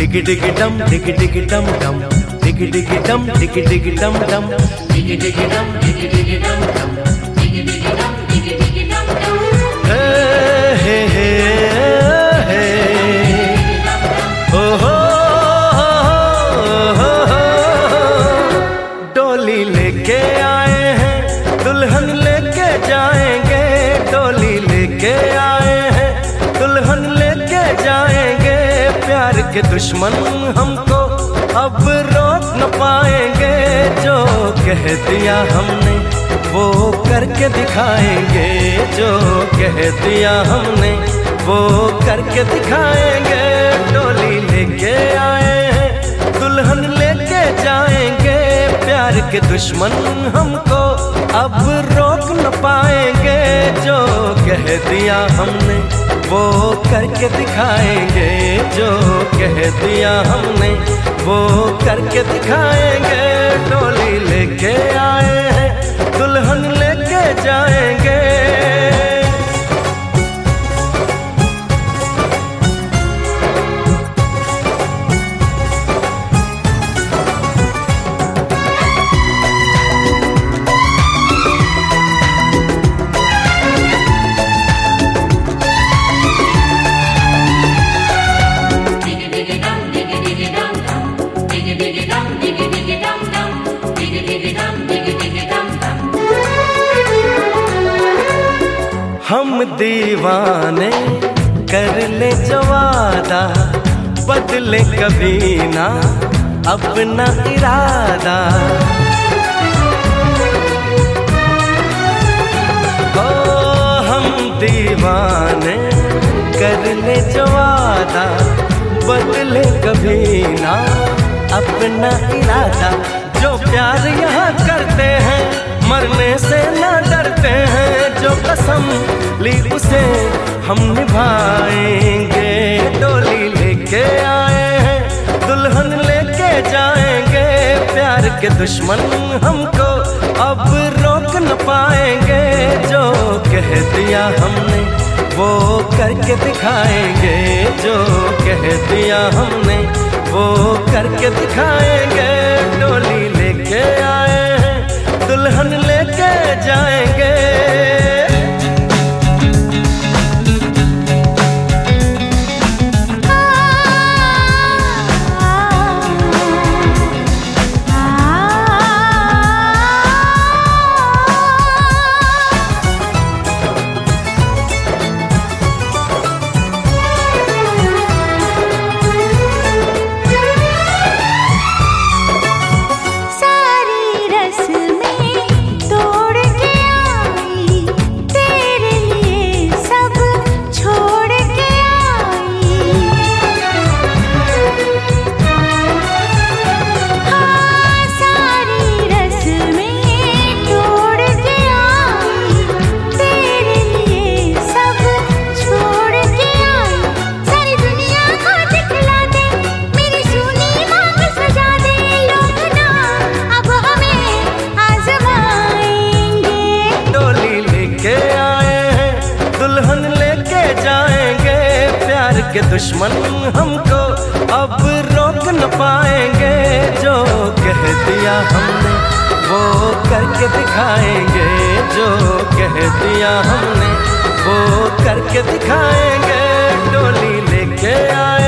डिग डिग डम डिग डिग डम डम डिग डिग डम डिग डिग डम डम डिग डिग डम डिग डिग डम डम डिग डिग डम डिग डिग डम डम। हे हे हे ओ हो डोली लेके आए हैं दुल्हन लेके जाएंगे, डोली लेके आए हैं दुल्हन लेके जाएंगे। प्यार के दुश्मन हमको अब रोक न पाएंगे, जो कह दिया हमने वो करके दिखाएंगे, जो कह दिया हमने वो करके दिखाएंगे। डोली लेके आए हैं दुल्हन लेके जाएंगे, प्यार के दुश्मन हमको अब रोक न पाएंगे, जो कह दिया हमने वो करके दिखाएंगे, जो कह दिया हमने वो करके दिखाएंगे। डोली लेके आए हैं दुल्हन लेके जाएंगे। हम दीवाने कर ले जो वादा, बदले कभी ना अपना इरादा। ओ हम दीवाने कर ले जो वादा, बदले कभी ना अपना इरादा। जो प्यार यहाँ करते हैं मरने से ना डरते हैं, जो कसम ली उसे हम निभाएंगे। डोली लेके आए हैं दुल्हन लेके जाएंगे, प्यार के दुश्मन हमको अब रोक न पाएंगे, जो कह दिया हमने वो करके दिखाएंगे, जो कह दिया हमने वो करके दिखाएंगे। डोली लेके आए हैं दुल्हन लेके जाएंगे। के दुश्मन हमको अब रोक न पाएंगे, जो कह दिया हमने वो करके दिखाएंगे, जो कह दिया हमने वो करके दिखाएंगे। डोली लेके आए